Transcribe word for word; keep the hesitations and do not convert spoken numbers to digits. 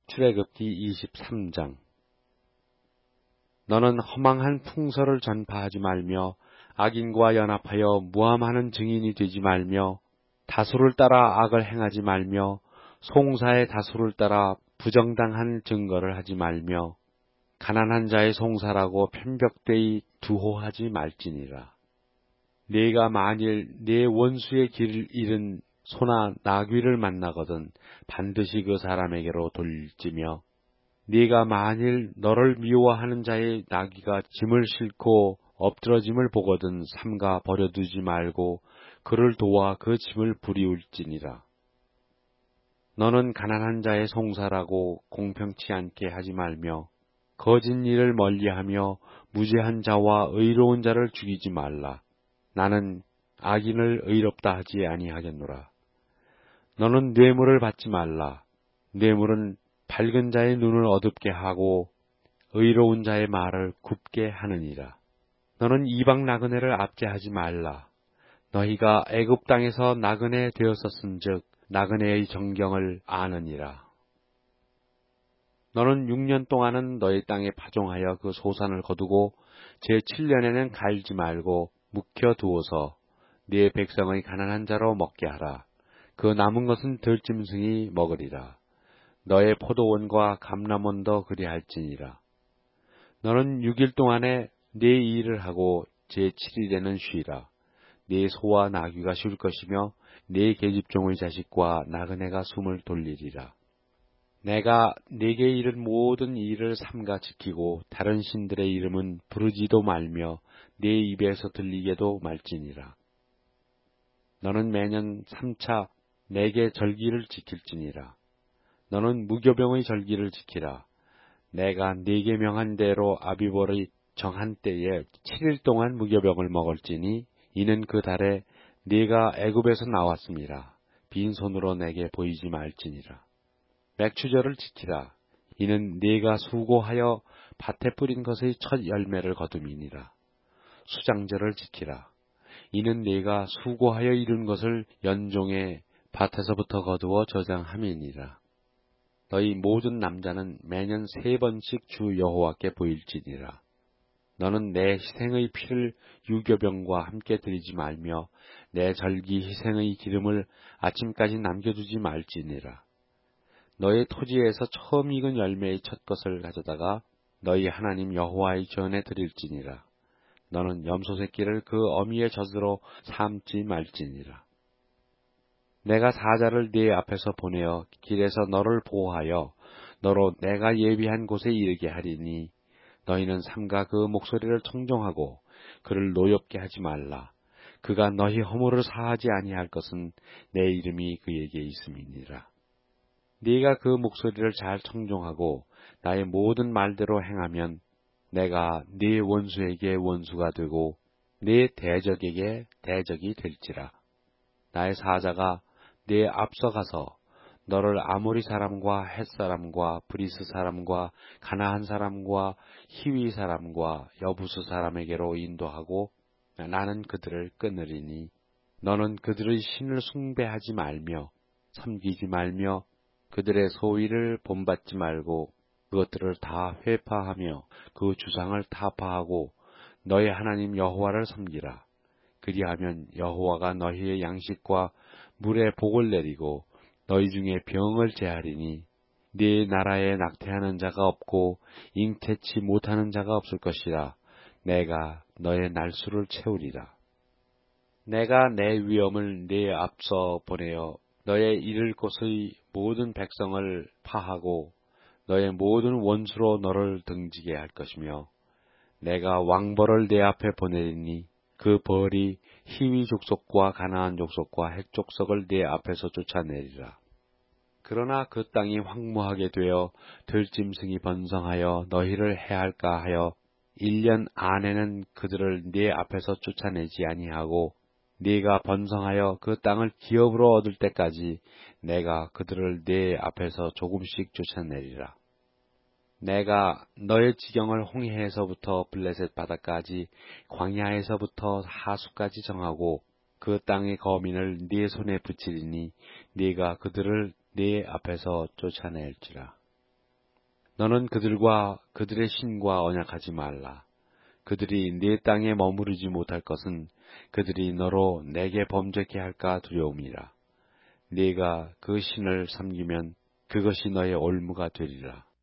출애굽기 이십삼 장. 너는 허망한 풍설을 전파하지 말며 악인과 연합하여 무함하는 증인이 되지 말며 다수를 따라 악을 행하지 말며 송사의 다수를 따라 부정당한 증거를 하지 말며 가난한 자의 송사라고 편벽되이 두호하지 말지니라. 네가 만일 네 원수의 길을 잃은 소나 나귀를 만나거든 반드시 그 사람에게로 돌릴지며 네가 만일 너를 미워하는 자의 나귀가 짐을 싣고 엎드러짐을 보거든 삼가 버려두지 말고 그를 도와 그 짐을 부리울지니라. 너는 가난한 자의 송사라고 공평치 않게 하지 말며 거짓 일을 멀리하며 무죄한 자와 의로운 자를 죽이지 말라. 나는 악인을 의롭다 하지 아니하겠노라. 너는 뇌물을 받지 말라. 뇌물은 밝은 자의 눈을 어둡게 하고 의로운 자의 말을 굽게 하느니라. 너는 이방 나그네를 압제하지 말라. 너희가 애굽 땅에서 나그네 되었었은즉 나그네의 정경을 아느니라. 너는 육 년 동안은 너희 땅에 파종하여 그 소산을 거두고 제칠 년에는 갈지 말고 묵혀두어서 네 백성의 가난한 자로 먹게 하라. 그 남은 것은 들짐승이 먹으리라. 너의 포도원과 감람원도 그리할지니라. 너는 육 일 동안에 네 일을 하고 제칠 일에는 쉬라. 네 소와 나귀가 쉴 것이며 네 계집종의 자식과 나그네가 숨을 돌리리라. 내가 네게 이른 모든 일을 삼가 지키고 다른 신들의 이름은 부르지도 말며 네 입에서 들리게도 말지니라. 너는 매년 삼 차 내게 절기를 지킬지니라. 너는 무교병의 절기를 지키라. 내가 네게 명한 대로 아비벌의 정한 때에 칠 일 동안 무교병을 먹을지니 이는 그 달에 네가 애굽에서 나왔음이라. 빈손으로 내게 보이지 말지니라. 맥추절을 지키라. 이는 네가 수고하여 밭에 뿌린 것의 첫 열매를 거둠이니라. 수장절을 지키라. 이는 네가 수고하여 이룬 것을 연종의 밭에서부터 거두어 저장함이니라. 너희 모든 남자는 매년 세 번씩 주 여호와께 보일지니라. 너는 내 희생의 피를 유교병과 함께 드리지 말며 내 절기 희생의 기름을 아침까지 남겨두지 말지니라. 너의 토지에서 처음 익은 열매의 첫 것을 가져다가 너희 하나님 여호와의 전에 드릴지니라. 너는 염소 새끼를 그 어미의 젖으로 삶지 말지니라. 내가 사자를 네 앞에서 보내어 길에서 너를 보호하여 너로 내가 예비한 곳에 이르게 하리니 너희는 삼가 그 목소리를 청종하고 그를 노엽게 하지 말라. 그가 너희 허물을 사하지 아니할 것은 내 이름이 그에게 있음이니라. 네가 그 목소리를 잘 청종하고 나의 모든 말대로 행하면 내가 네 원수에게 원수가 되고 네 대적에게 대적이 될지라. 나의 사자가 네 앞서가서 너를 아모리 사람과 헷 사람과 브리스 사람과 가나안 사람과 히위 사람과 여부스 사람에게로 인도하고 나는 그들을 끊으리니 너는 그들의 신을 숭배하지 말며 섬기지 말며 그들의 소위를 본받지 말고 그것들을 다 회파하며 그 주상을 타파하고 너희 하나님 여호와를 섬기라. 그리하면 여호와가 너희의 양식과 물에 복을 내리고 너희 중에 병을 제하리니 네 나라에 낙태하는 자가 없고 잉태치 못하는 자가 없을 것이라. 내가 너의 날수를 채우리라. 내가 내 위엄을 네 앞서 보내어 너의 이를 곳의 모든 백성을 파하고 너의 모든 원수로 너를 등지게 할 것이며 내가 왕벌을 내 앞에 보내리니 그 벌이 히위 족속과 가나안 족속과 헷 족속을 네 앞에서 쫓아내리라. 그러나 그 땅이 황무하게 되어 들짐승이 번성하여 너희를 해할까 하여 일 년 안에는 그들을 네 앞에서 쫓아내지 아니하고 네가 번성하여 그 땅을 기업으로 얻을 때까지 내가 그들을 네 앞에서 조금씩 쫓아내리라. 내가 너의 지경을 홍해에서부터 블레셋 바다까지 광야에서부터 하수까지 정하고 그 땅의 거민을 네 손에 붙이리니 네가 그들을 네 앞에서 쫓아낼지라. 너는 그들과 그들의 신과 언약하지 말라. 그들이 네 땅에 머무르지 못할 것은 그들이 너로 내게 범죄케 할까 두려움이라. 네가 그 신을 섬기면 그것이 너의 올무가 되리라.